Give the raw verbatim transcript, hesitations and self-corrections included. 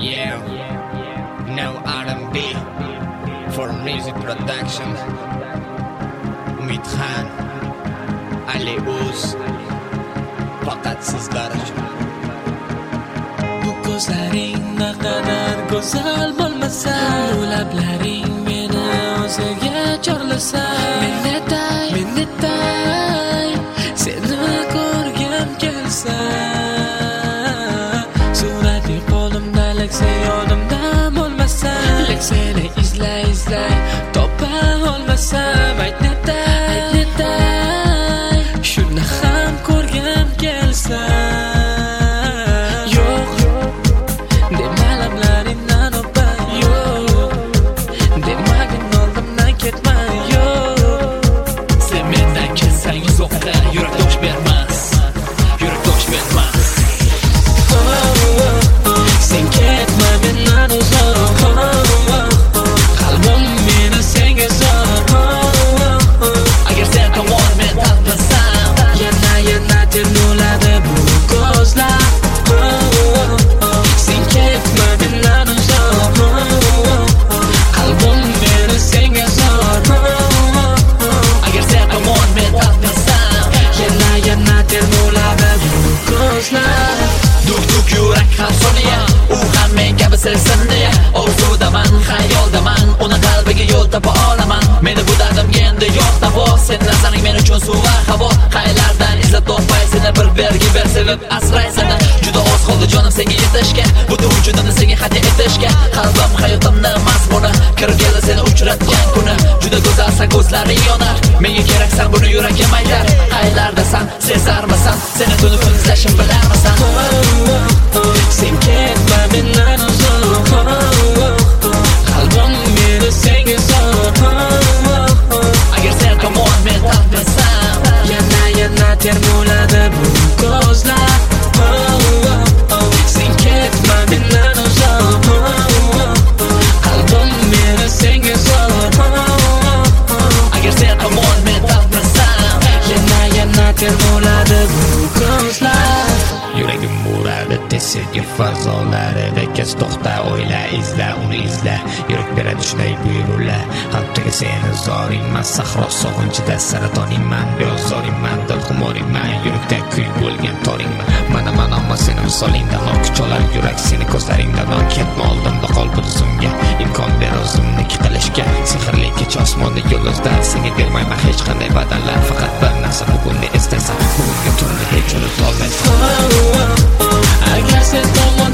Yeah, no R and B for music production. Umid Khan, Ali Uz, faqat sizlar uchun. Bu ko'zlaring naqadar go'zal bo'lmasa, bu lablaring meni o'ziga chorlasa, men netay, men netay, seni ko'rgim kelsa. Surati qo'limda, leksa yonimda bo'lmasa, leksani izlay izlay topa olmasam, ayt netay, ayt netay, shuni ham ko'rgim kelsa. Yurak dosh bermas, yurak dosh bermas. Sen ketma mendan uzoq, qalbim meni senga zor. Agar sen tomon men tatmasam, yana yana termuladi bu ko'zlar. Sen ketma mendan uzoq, qalbim meni senga zor. agar sen tomon men tatmasam, yana yana termuladi bu ko'zlar. duk duk yurak ham soniya, u ham men kabi sevsindiya. Orzudaman, xayoldaman, uni qalbiga yo'l topa olaman. Meni bu dardimga endi yo'q davo, sen nazaring men uchun suv va havo. Qaylardan izlab topay seni, bir bergi ber sevib asray seni. Juda oz qoldi jonim senga yetishga, butun vujudimni senga hadya etishga. Qalbim hayotimni mazmuni, kirib keldi seni uchratgan kuni. Juda go'zalsan, ko'zlaring yonar, menga keraksan, buni yuragim aytar. Qaylardasan, sezarmisan, seni tuni kun izlashim bilarmisan? Sen ketma mendan uzoq, qalbim meni senga zor. Agar sen tomon men tatmasam, yana yana termuladi bu ko'zlar. Sen ketma mendan uzoq, qalbim meni senga zor. agar sen tomon men tatmasam, yana yana termuladi bu ko'zlar. Yuragim uradi tesirga fazolari, kes to'xta, o'yla, izla, uni izla. Yurak beradi shunday buyruqlar, qalbdagi seni zoringman, sahro sog'inchida saratoningman, beozoringman, dilxumoringman, yurakda kul bo'lgan toringman. Mana mana ammo seni misolingdan ok cholar yurak, seni ko'zlaringdan non ketma oldimda qol bu tizimga, imkon ber o'zimniki qilishga. Sehrli kecha osmonda yulduzlar, senga bermayman hech qanday badallar, faqat bir narsa bugunni eslasan, bugungi tunni hech unutolmaysan. Agar sen tomon